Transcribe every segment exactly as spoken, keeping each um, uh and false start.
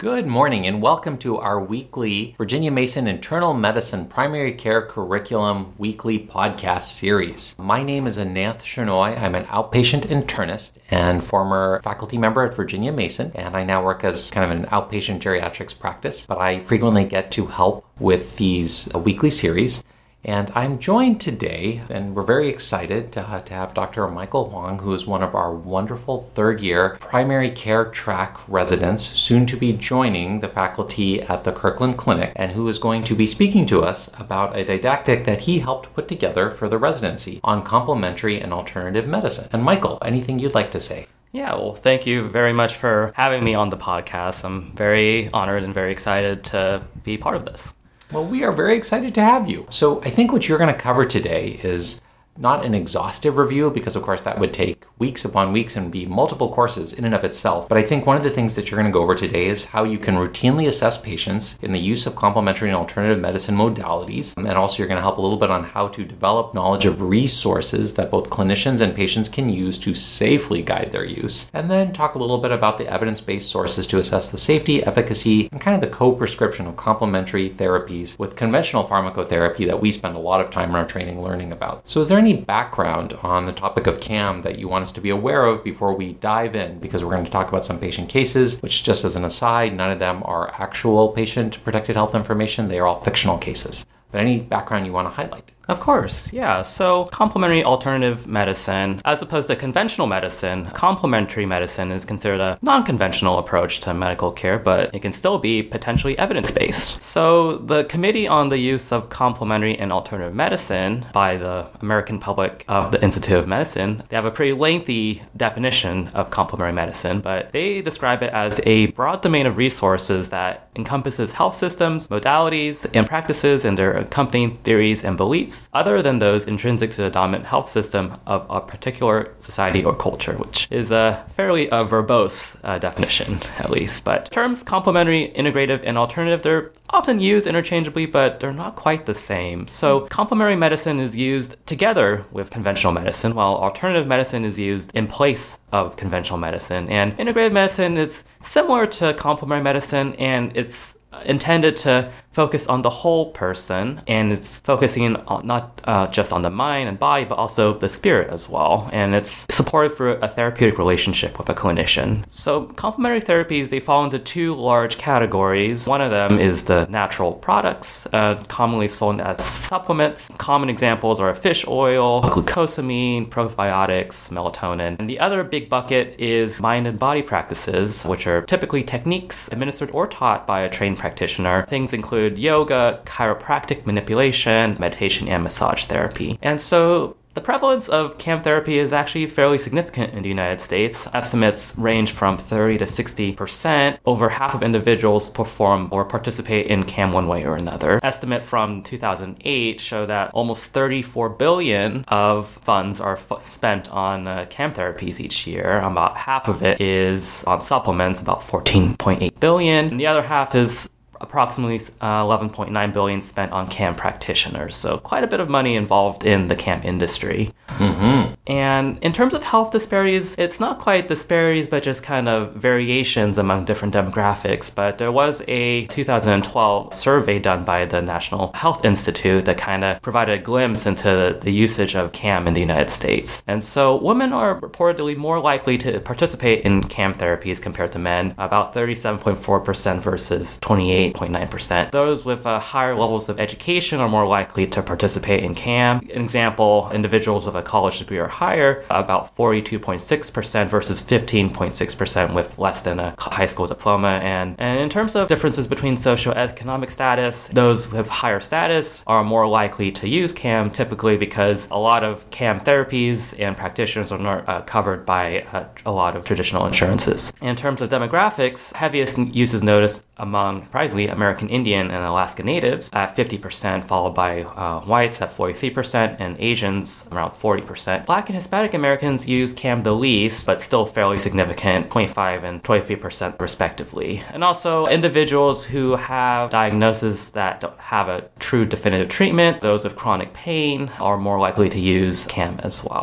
Good morning and welcome to our weekly Virginia Mason Internal Medicine Primary Care Curriculum weekly podcast series. My name is Ananth Shenoy. I'm an outpatient internist and former faculty member at Virginia Mason, and I now work as kind of an outpatient geriatrics practice, but I frequently get to help with these uh, weekly series. And I'm joined today, and we're very excited to have, to have Doctor Michael Huang, who is one of our wonderful third-year primary care track residents, soon to be joining the faculty at the Kirkland Clinic, and who is going to be speaking to us about a didactic that he helped put together for the residency on complementary and alternative medicine. And Michael, anything you'd like to say? Yeah, well, thank you very much for having me on the podcast. I'm very honored and very excited to be part of this. Well, we are very excited to have you. So I think what you're going to cover today is not an exhaustive review, because of course that would take weeks upon weeks and be multiple courses in and of itself. But I think one of the things that you're going to go over today is how you can routinely assess patients in the use of complementary and alternative medicine modalities. And also you're going to help a little bit on how to develop knowledge of resources that both clinicians and patients can use to safely guide their use. And then talk a little bit about the evidence-based sources to assess the safety, efficacy, and kind of the co-prescription of complementary therapies with conventional pharmacotherapy that we spend a lot of time in our training learning about. So is there any background on the topic of C A M that you want us to be aware of before we dive in? Because we're going to talk about some patient cases, which, just as an aside, none of them are actual patient protected health information. They are all fictional cases. But any background you want to highlight? Of course, yeah. So complementary alternative medicine, as opposed to conventional medicine, complementary medicine is considered a non-conventional approach to medical care, but it can still be potentially evidence-based. So the Committee on the Use of Complementary and Alternative Medicine by the American Public of the Institute of Medicine, they have a pretty lengthy definition of complementary medicine, but they describe it as a broad domain of resources that encompasses health systems, modalities, and practices and their accompanying theories and beliefs, other than those intrinsic to the dominant health system of a particular society or culture, which is a fairly uh, verbose uh, definition, at least. But terms complementary, integrative, and alternative, they're often used interchangeably, but they're not quite the same. So complementary medicine is used together with conventional medicine, while alternative medicine is used in place of conventional medicine. And integrative medicine is similar to complementary medicine, and it's intended to focus on the whole person, and it's focusing on not uh, just on the mind and body, but also the spirit as well. And it's supported through a therapeutic relationship with a clinician. So complementary therapies, they fall into two large categories. One of them is the natural products, uh, commonly sold as supplements. Common examples are fish oil, glucosamine, probiotics, melatonin. And the other big bucket is mind and body practices, which are typically techniques administered or taught by a trained practitioner. Things include yoga, chiropractic manipulation, meditation, and massage therapy. And so the prevalence of C A M therapy is actually fairly significant in the United States. Estimates range from thirty to sixty percent. Over half of individuals perform or participate in C A M one way or another. Estimate from two thousand eight show that almost thirty-four billion of funds are f- spent on uh, C A M therapies each year. About half of it is on supplements, about fourteen point eight billion. And the other half is approximately uh, eleven point nine billion dollars spent on C A M practitioners. So quite a bit of money involved in the C A M industry. Mm-hmm. And in terms of health disparities, it's not quite disparities, but just kind of variations among different demographics. But there was a two thousand twelve survey done by the National Health Institute that kind of provided a glimpse into the usage of C A M in the United States. And so women are reportedly more likely to participate in C A M therapies compared to men, about thirty-seven point four percent versus twenty-eight point nine percent. Those with uh, higher levels of education are more likely to participate in C A M. An example, individuals with a college degree or higher, about forty-two point six percent versus fifteen point six percent with less than a high school diploma. And, and in terms of differences between socioeconomic status, those with higher status are more likely to use C A M, typically because a lot of C A M therapies and practitioners are not uh, covered by uh, a lot of traditional insurances. In terms of demographics, heaviest use is noticed among, surprisingly, American Indian and Alaska Natives at fifty percent, followed by uh, whites at forty-three percent, and Asians around forty percent. Black and Hispanic Americans use C A M the least, but still fairly significant, twenty-five and twenty-three percent respectively. And also, individuals who have diagnoses that don't have a true definitive treatment, those with chronic pain, are more likely to use C A M as well.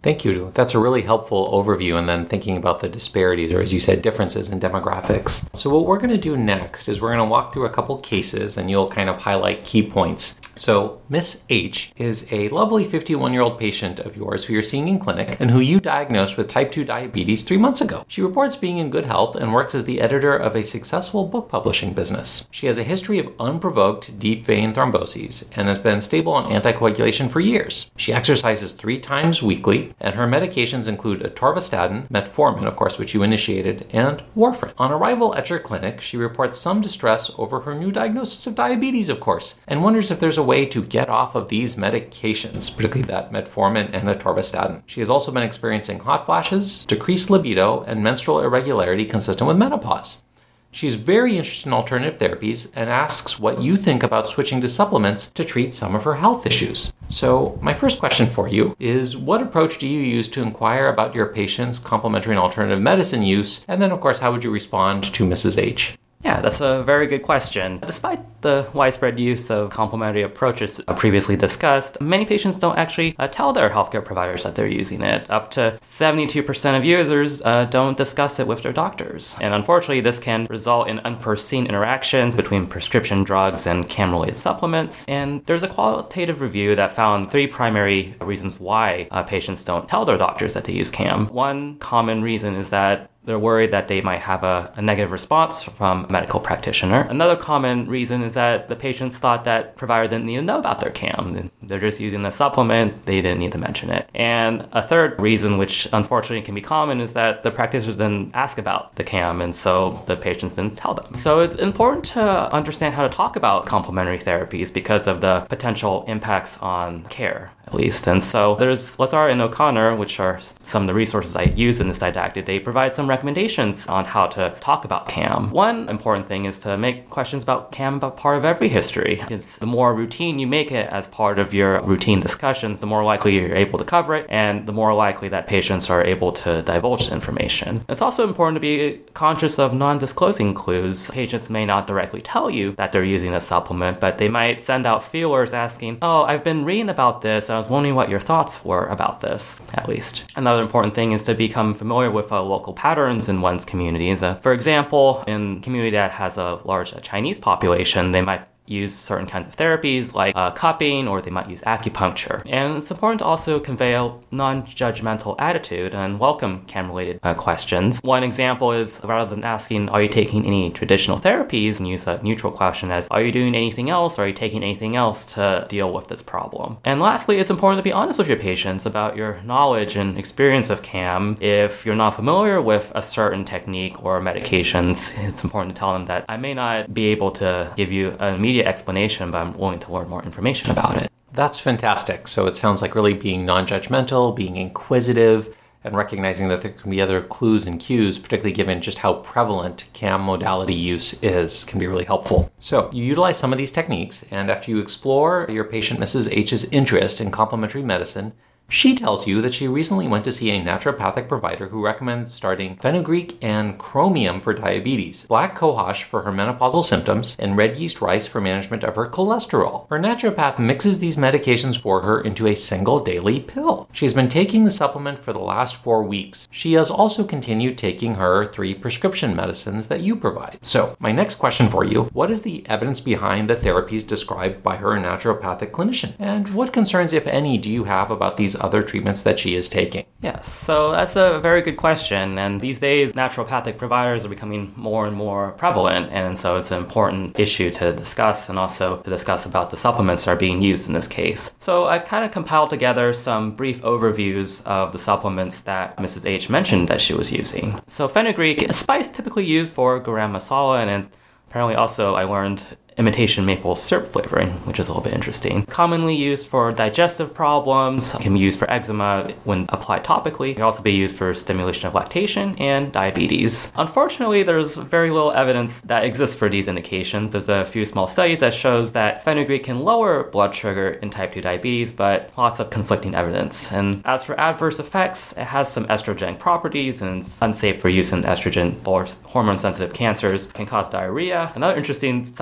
Thank you. That's a really helpful overview, and then thinking about the disparities, or as you said, differences in demographics. So what we're going to do next is we're going to walk through a couple cases, and you'll kind of highlight key points. So Miss H is a lovely fifty-one-year-old patient of yours who you're seeing in clinic and who you diagnosed with type two diabetes three months ago. She reports being in good health and works as the editor of a successful book publishing business. She has a history of unprovoked deep vein thromboses and has been stable on anticoagulation for years. She exercises three times weekly, and her medications include atorvastatin, metformin, of course, which you initiated, and warfarin. On arrival at your clinic, she reports some distress over her new diagnosis of diabetes, of course, and wonders if there's a way to get off of these medications, particularly that metformin and atorvastatin. She has also been experiencing hot flashes, decreased libido, and menstrual irregularity consistent with menopause. She's very interested in alternative therapies and asks what you think about switching to supplements to treat some of her health issues. So my first question for you is, what approach do you use to inquire about your patient's complementary and alternative medicine use? And then, of course, how would you respond to Missus H? Yeah, that's a very good question. Despite the widespread use of complementary approaches previously discussed, many patients don't actually uh, tell their healthcare providers that they're using it. Up to seventy-two percent of users uh, don't discuss it with their doctors. And unfortunately, this can result in unforeseen interactions between prescription drugs and C A M-related supplements. And there's a qualitative review that found three primary reasons why uh, patients don't tell their doctors that they use C A M. One common reason is that they're worried that they might have a, a negative response from a medical practitioner. Another common reason is that the patients thought that provider didn't need to know about their C A M. They're just using the supplement, they didn't need to mention it. And a third reason, which unfortunately can be common, is that the practitioner didn't ask about the C A M, and so the patients didn't tell them. So it's important to understand how to talk about complementary therapies because of the potential impacts on care, at least. And so there's Lazar and O'Connor, which are some of the resources I use in this didactic. They provide some recommendations on how to talk about C A M. One important thing is to make questions about C A M a part of every history. It's the more routine you make it as part of your routine discussions, the more likely you're able to cover it, and the more likely that patients are able to divulge the information. It's also important to be conscious of non-disclosing clues. Patients may not directly tell you that they're using a supplement, but they might send out feelers asking, oh, I've been reading about this, I was wondering what your thoughts were about this, at least. Another important thing is to become familiar with uh, local patterns in one's communities. Uh, for example, in a community that has a large uh, Chinese population, they might use certain kinds of therapies like uh, cupping, or they might use acupuncture. And it's important to also convey a non-judgmental attitude and welcome C A M-related uh, questions. One example is, rather than asking, are you taking any traditional therapies, and use a neutral question as, are you doing anything else, or are you taking anything else to deal with this problem? And lastly, it's important to be honest with your patients about your knowledge and experience of C A M. If you're not familiar with a certain technique or medications, it's important to tell them that I may not be able to give you an immediate explanation, but I'm willing to learn more information about it. That's fantastic. So it sounds like really being non-judgmental, being inquisitive, and recognizing that there can be other clues and cues, particularly given just how prevalent C A M modality use is, can be really helpful. So you utilize some of these techniques, and after you explore your patient Missus H's interest in complementary medicine, she tells you that she recently went to see a naturopathic provider who recommends starting fenugreek and chromium for diabetes, black cohosh for her menopausal symptoms, and red yeast rice for management of her cholesterol. Her naturopath mixes these medications for her into a single daily pill. She's been taking the supplement for the last four weeks. She has also continued taking her three prescription medicines that you provide. So my next question for you, what is the evidence behind the therapies described by her naturopathic clinician? And what concerns, if any, do you have about these other treatments that she is taking? Yes, so that's a very good question. And these days, naturopathic providers are becoming more and more prevalent. And so it's an important issue to discuss, and also to discuss about the supplements that are being used in this case. So I kind of compiled together some brief overviews of the supplements that Missus H mentioned that she was using. So fenugreek, a spice typically used for garam masala, and apparently also I learned imitation maple syrup flavoring, which is a little bit interesting. Commonly used for digestive problems, can be used for eczema when applied topically. It can also be used for stimulation of lactation and diabetes. Unfortunately, there's very little evidence that exists for these indications. There's a few small studies that shows that fenugreek can lower blood sugar in type two diabetes, but lots of conflicting evidence. And as for adverse effects, it has some estrogenic properties and it's unsafe for use in estrogen or hormone-sensitive cancers. It can cause diarrhea. Another interesting side effect is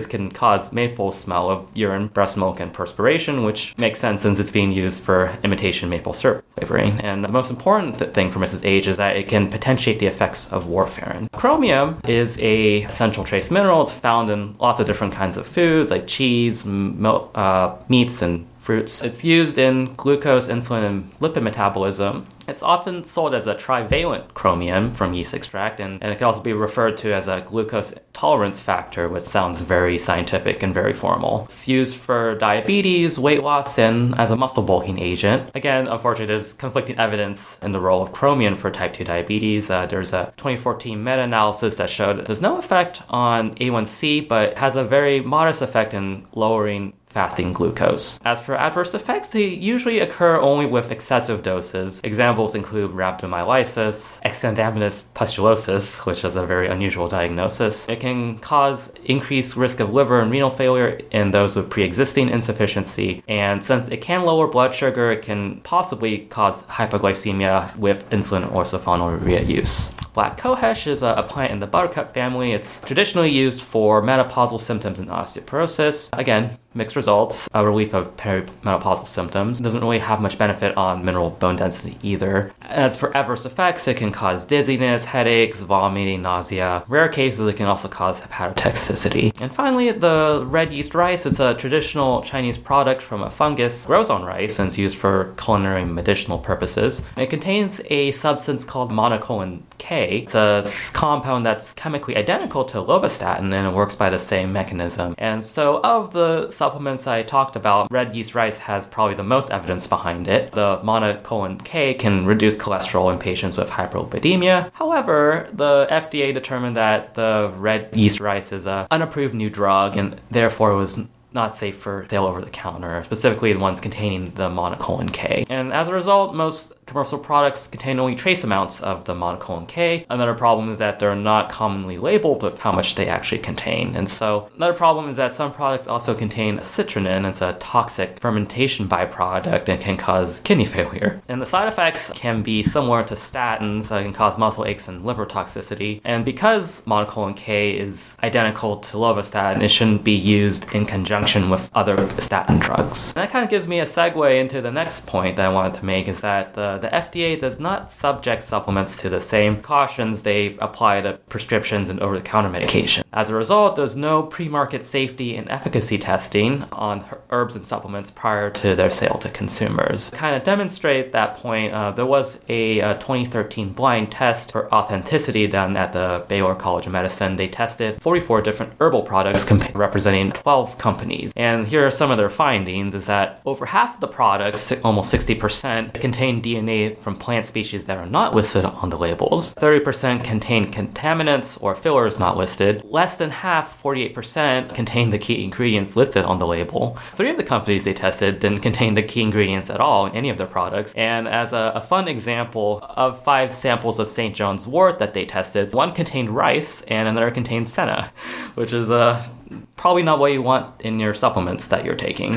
because it can cause maple smell of urine, breast milk, and perspiration, which makes sense since it's being used for imitation maple syrup flavoring. And the most important th- thing for Missus H is that it can potentiate the effects of warfarin. Chromium is a essential trace mineral. It's found in lots of different kinds of foods like cheese, milk, uh, meats, and fruits. It's used in glucose, insulin, and lipid metabolism. It's often sold as a trivalent chromium from yeast extract, and, and it can also be referred to as a glucose tolerance factor, which sounds very scientific and very formal. It's used for diabetes, weight loss, and as a muscle bulking agent. Again, unfortunately, there's conflicting evidence in the role of chromium for type two diabetes. Uh, there's a twenty fourteen meta-analysis that showed that there's no effect on A one C, but has a very modest effect in lowering fasting glucose. As for adverse effects, they usually occur only with excessive doses. Examples include rhabdomyolysis, exanthematous pustulosis, which is a very unusual diagnosis. It can cause increased risk of liver and renal failure in those with pre-existing insufficiency, and since it can lower blood sugar, it can possibly cause hypoglycemia with insulin or sulfonylurea use. Black cohosh is a, a plant in the buttercup family. It's traditionally used for menopausal symptoms and osteoporosis. Again, mixed results, a relief of perimenopausal symptoms. It doesn't really have much benefit on mineral bone density either. As for adverse effects, it can cause dizziness, headaches, vomiting, nausea. Rare cases, it can also cause hepatotoxicity. And finally, the red yeast rice. It's a traditional Chinese product from a fungus, grows on rice, and it's used for culinary medicinal purposes. It contains a substance called monocolin K. It's a compound that's chemically identical to lovastatin, and it works by the same mechanism. And so of the supplements I talked about, red yeast rice has probably the most evidence behind it. The monocolin K can reduce cholesterol in patients with hyperlipidemia. However, the F D A determined that the red yeast rice is an unapproved new drug, and therefore was not safe for sale over the counter, specifically the ones containing the monocolin K. And as a result, most commercial products contain only trace amounts of the monocolin K. Another problem is that they're not commonly labeled with how much they actually contain. And so another problem is that some products also contain citrulline. It's a toxic fermentation byproduct and can cause kidney failure. And the side effects can be similar to statins. It can cause muscle aches and liver toxicity. And because monocolin K is identical to lovastatin, it shouldn't be used in conjunction with other statin drugs. And that kind of gives me a segue into the next point that I wanted to make, is that the The F D A does not subject supplements to the same cautions they apply to prescriptions and over-the-counter medication. As a result, there's no pre-market safety and efficacy testing on herbs and supplements prior to their sale to consumers. To kind of demonstrate that point, uh, there was a, a twenty thirteen blind test for authenticity done at the Baylor College of Medicine. They tested forty-four different herbal products comp- representing twelve companies. And here are some of their findings, is that over half of the products, almost sixty percent, contain D N A from plant species that are not listed on the labels. thirty percent contain contaminants or fillers not listed. Less than half, forty-eight percent, contain the key ingredients listed on the label. Three of the companies they tested didn't contain the key ingredients at all in any of their products. And as a, a fun example, of five samples of Saint John's wort that they tested, one contained rice and another contained senna, which is uh, probably not what you want in your supplements that you're taking.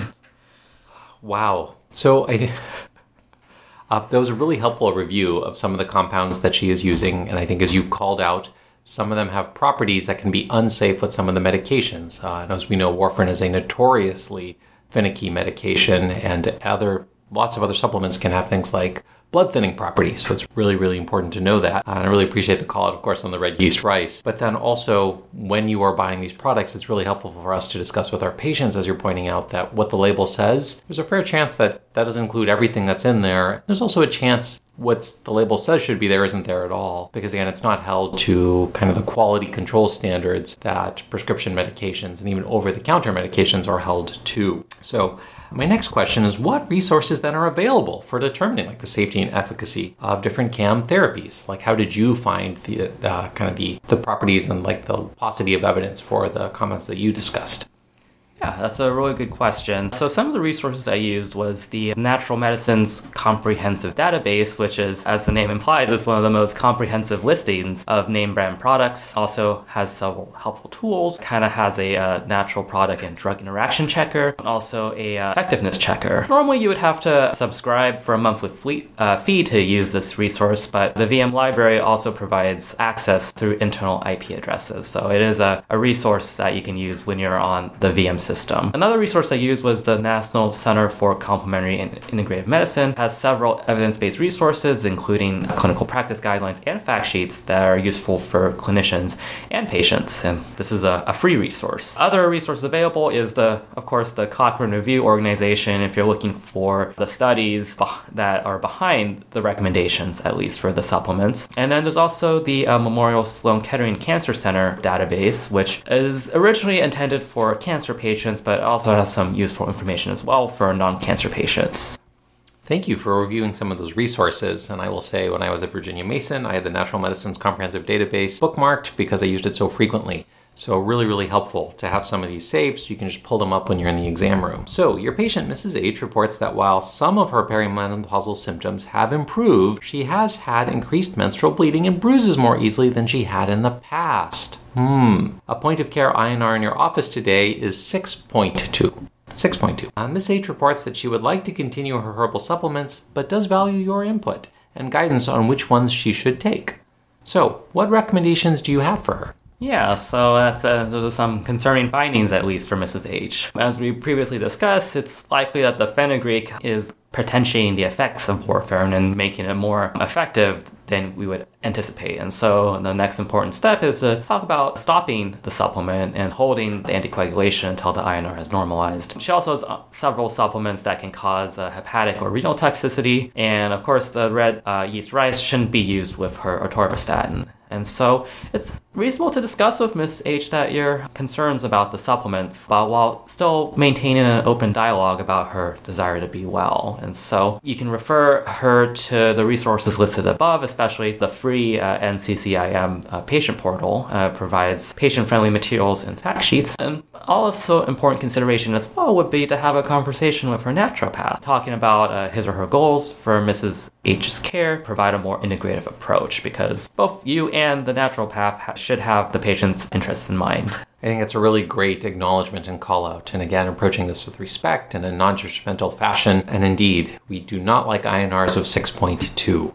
Wow. So I think Uh, that was a really helpful review of some of the compounds that she is using, and I think as you called out, some of them have properties that can be unsafe with some of the medications. Uh, and as we know, warfarin is a notoriously finicky medication, and other lots of other supplements can have things like blood thinning properties. So it's really, really important to know that. Uh, and I really appreciate the call out, of course, on the red yeast rice. But then also, when you are buying these products, it's really helpful for us to discuss with our patients, as you're pointing out, that what the label says, there's a fair chance that that doesn't include everything that's in there. There's also a chance what the label says should be there isn't there at all. Because again, it's not held to kind of the quality control standards that prescription medications and even over-the-counter medications are held to. So my next question is, what resources then are available for determining like the safety and efficacy of different C A M therapies? Like, how did you find the uh, kind of the, the properties and like the paucity of evidence for the compounds that you discussed? Yeah, that's a really good question. So some of the resources I used was the Natural Medicine's Comprehensive Database, which is, as the name implies, is one of the most comprehensive listings of name brand products. Also has several helpful tools, kind of has a uh, natural product and drug interaction checker, and also a uh, effectiveness checker. Normally you would have to subscribe for a monthly fleet, uh, fee to use this resource, but the V M library also provides access through internal I P addresses. So it is a, a resource that you can use when you're on the V M system. Another resource I used was the National Center for Complementary and Integrative Medicine. It has several evidence-based resources, including clinical practice guidelines and fact sheets that are useful for clinicians and patients. And this is a, a free resource. Other resources available is the, of course, the Cochrane Review organization if you're looking for the studies that are behind the recommendations, at least for the supplements. And then there's also the uh, Memorial Sloan Kettering Cancer Center database, which is originally intended for cancer patients, but also has some useful information as well for non-cancer patients. Thank you for reviewing some of those resources. And I will say, when I was at Virginia Mason, I had the Natural Medicine's Comprehensive Database bookmarked because I used it so frequently. So really, really helpful to have some of these saved so you can just pull them up when you're in the exam room. So your patient, Missus H, reports that while some of her perimenopausal symptoms have improved, she has had increased menstrual bleeding and bruises more easily than she had in the past. Hmm. A point of care I N R in your office today is six point two. six point two. Uh, Miss H reports that she would like to continue her herbal supplements, but does value your input and guidance on which ones she should take. So, what recommendations do you have for her? Yeah, so that's uh, those are some concerning findings, at least for Missus H. As we previously discussed, it's likely that the fenugreek is potentiating the effects of warfarin and making it more effective than we would anticipate. And so the next important step is to talk about stopping the supplement and holding the anticoagulation until the I N R has normalized. She also has several supplements that can cause uh, hepatic or renal toxicity. And of course, the red uh, yeast rice shouldn't be used with her atorvastatin. And so it's reasonable to discuss with Miss H that your concerns about the supplements, but while still maintaining an open dialogue about her desire to be well. And so you can refer her to the resources listed above, especially the free uh, N C C I M uh, patient portal. Uh, provides patient-friendly materials and fact sheets. And also important consideration as well would be to have a conversation with her naturopath, talking about uh, his or her goals for Missus H's care, provide a more integrative approach, because both you and the naturopath ha- should have the patient's interests in mind. I think it's a really great acknowledgement and call out. And again, approaching this with respect and a non-judgmental fashion. And indeed, we do not like I N Rs of six point two.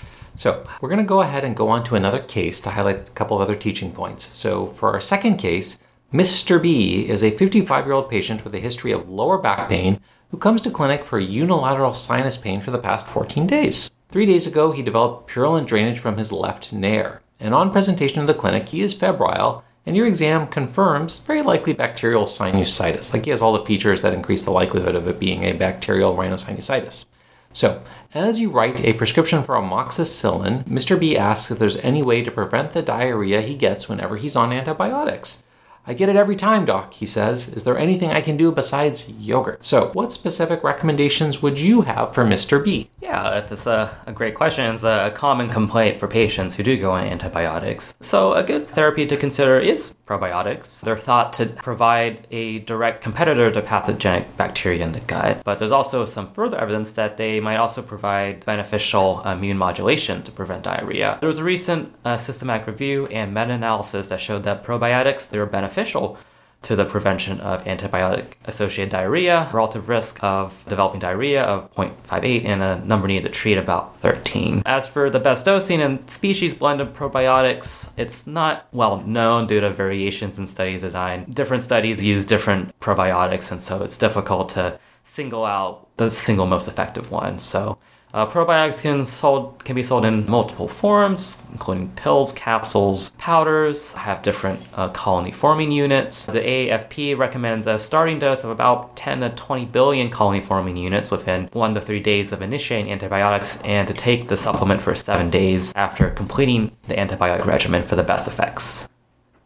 So we're going to go ahead and go on to another case to highlight a couple of other teaching points. So for our second case, Mister B is a fifty-five-year-old patient with a history of lower back pain who comes to clinic for unilateral sinus pain for the past fourteen days. Three days ago, he developed purulent drainage from his left nair. And on presentation to the clinic, he is febrile, and your exam confirms very likely bacterial sinusitis. Like, he has all the features that increase the likelihood of it being a bacterial rhinosinusitis. So, as you write a prescription for amoxicillin, Mister B asks if there's any way to prevent the diarrhea he gets whenever he's on antibiotics. I get it every time, doc, he says. Is there anything I can do besides yogurt? So, what specific recommendations would you have for Mister B? Yeah, that's a, a great question. It's a common complaint for patients who do go on antibiotics. So a good therapy to consider is probiotics. They're thought to provide a direct competitor to pathogenic bacteria in the gut, but there's also some further evidence that they might also provide beneficial immune modulation to prevent diarrhea. There was a recent uh, systematic review and meta-analysis that showed that probiotics, they were beneficial to the prevention of antibiotic-associated diarrhea, relative risk of developing diarrhea of zero point five eight, and a number needed to treat about thirteen. As for the best dosing and species blend of probiotics, it's not well known due to variations in study design. Different studies use different probiotics, and so it's difficult to single out the single most effective one. So Uh, probiotics can sold can be sold in multiple forms, including pills, capsules, powders, have different uh, colony forming units. The A A F P recommends a starting dose of about ten to twenty billion colony forming units within one to three days of initiating antibiotics, and to take the supplement for seven days after completing the antibiotic regimen for the best effects.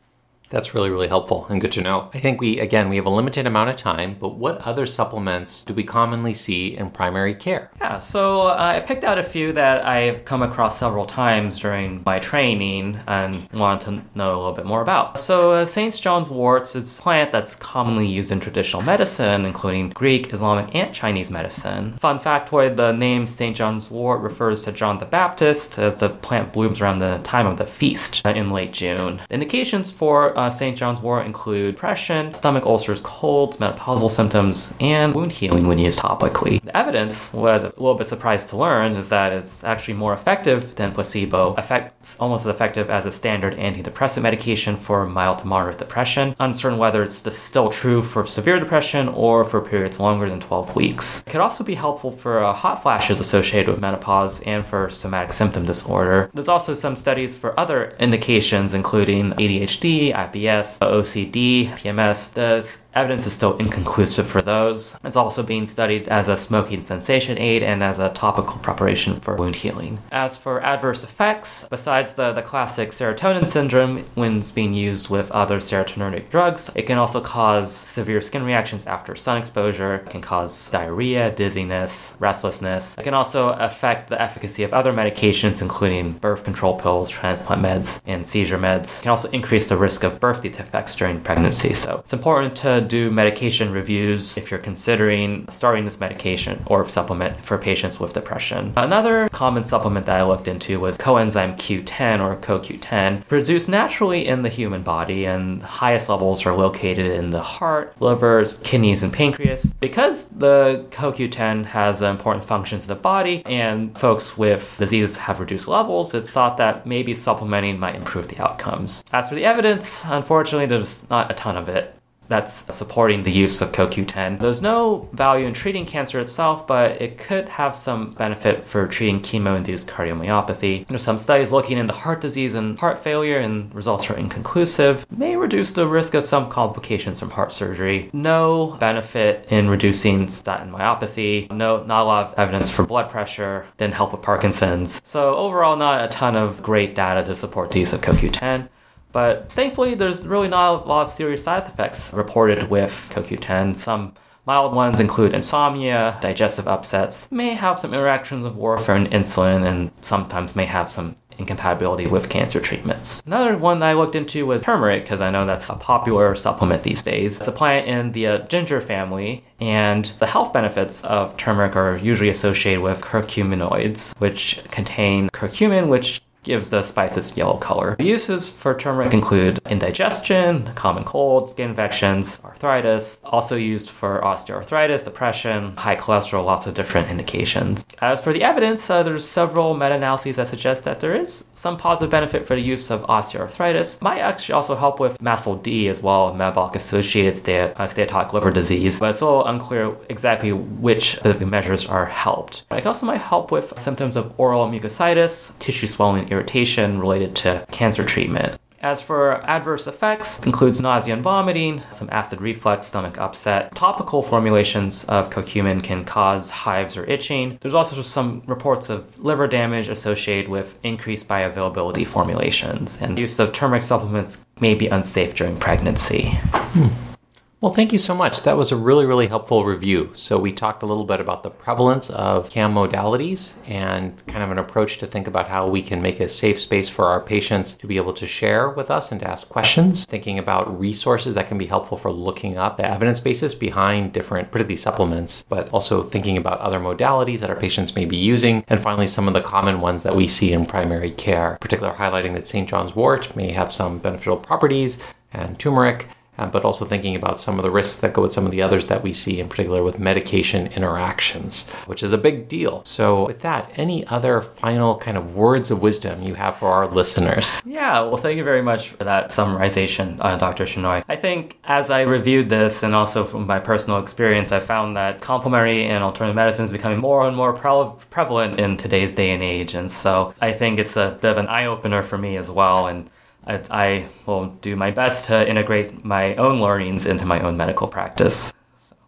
That's really, really helpful and good to know. I think we, again, we have a limited amount of time, but what other supplements do we commonly see in primary care? Yeah, so uh, I picked out a few that I've come across several times during my training and wanted to know a little bit more about. So uh, Saint John's wort is a plant that's commonly used in traditional medicine, including Greek, Islamic, and Chinese medicine. Fun factoid, the name Saint John's wort refers to John the Baptist, as the plant blooms around the time of the feast uh, in late June. The indications for uh, Saint John's wort include depression, stomach ulcers, colds, menopausal symptoms, and wound healing when used topically. The evidence, what I'm a little bit surprised to learn, is that it's actually more effective than placebo, effect, almost as effective as a standard antidepressant medication for mild to moderate depression. Uncertain whether it's still true for severe depression or for periods longer than twelve weeks. It could also be helpful for uh, hot flashes associated with menopause and for somatic symptom disorder. There's also some studies for other indications, including A D H D, I B S, O C D, P M S. The evidence is still inconclusive for those. It's also being studied as a smoking cessation aid and as a topical preparation for wound healing. As for adverse effects, besides the, the classic serotonin syndrome when it's being used with other serotonergic drugs, it can also cause severe skin reactions after sun exposure. It can cause diarrhea, dizziness, restlessness. It can also affect the efficacy of other medications, including birth control pills, transplant meds, and seizure meds. It can also increase the risk of birth defects during pregnancy. So it's important to do medication reviews if you're considering starting this medication or supplement for patients with depression. Another common supplement that I looked into was coenzyme Q ten or co Q ten, produced naturally in the human body, and the highest levels are located in the heart, liver, kidneys, and pancreas. Because the co Q ten has important functions in the body and folks with diseases have reduced levels, it's thought that maybe supplementing might improve the outcomes. As for the evidence, unfortunately, there's not a ton of it that's supporting the use of co Q ten. There's no value in treating cancer itself, but it could have some benefit for treating chemo-induced cardiomyopathy. There's some studies looking into heart disease and heart failure, and results are inconclusive. May reduce the risk of some complications from heart surgery. No benefit in reducing statin myopathy. No, not a lot of evidence for blood pressure. Didn't help with Parkinson's. So overall, not a ton of great data to support the use of co Q ten. But thankfully, there's really not a lot of serious side effects reported with co Q ten. Some mild ones include insomnia, digestive upsets, may have some interactions with warfarin and insulin, and sometimes may have some incompatibility with cancer treatments. Another one that I looked into was turmeric, because I know that's a popular supplement these days. It's a plant in the uh, ginger family, and the health benefits of turmeric are usually associated with curcuminoids, which contain curcumin, which gives the spice its yellow color. The uses for turmeric include indigestion, common cold, skin infections, arthritis, also used for osteoarthritis, depression, high cholesterol, lots of different indications. As for the evidence, uh, there's several meta-analyses that suggest that there is some positive benefit for the use of osteoarthritis. Might actually also help with M A S L D as well, metabolic-associated steat- uh, steatotic liver disease, but it's a little unclear exactly which specific measures are helped. It also might help with symptoms of oral mucositis, tissue swelling, irritation related to cancer treatment. As for adverse effects, it includes nausea and vomiting, some acid reflux, stomach upset. Topical formulations of curcumin can cause hives or itching. There's also some reports of liver damage associated with increased bioavailability formulations, and use of turmeric supplements may be unsafe during pregnancy. Hmm. Well, thank you so much. That was a really, really helpful review. So we talked a little bit about the prevalence of C A M modalities and kind of an approach to think about how we can make a safe space for our patients to be able to share with us and to ask questions, thinking about resources that can be helpful for looking up the evidence basis behind different, particularly supplements, but also thinking about other modalities that our patients may be using, and finally some of the common ones that we see in primary care, particularly highlighting that Saint John's wort may have some beneficial properties and turmeric, Uh, but also thinking about some of the risks that go with some of the others that we see, in particular with medication interactions, which is a big deal. So with that, any other final kind of words of wisdom you have for our listeners? Yeah, well, thank you very much for that summarization, uh, Doctor Shenoy. I think as I reviewed this, and also from my personal experience, I found that complementary and alternative medicine is becoming more and more pre- prevalent in today's day and age. And so I think it's a bit of an eye-opener for me as well. And I, I will do my best to integrate my own learnings into my own medical practice. So.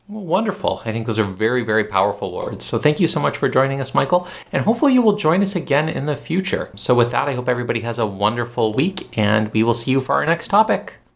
Well, wonderful. I think those are very, very powerful words. So thank you so much for joining us, Michael. And hopefully you will join us again in the future. So with that, I hope everybody has a wonderful week, and we will see you for our next topic.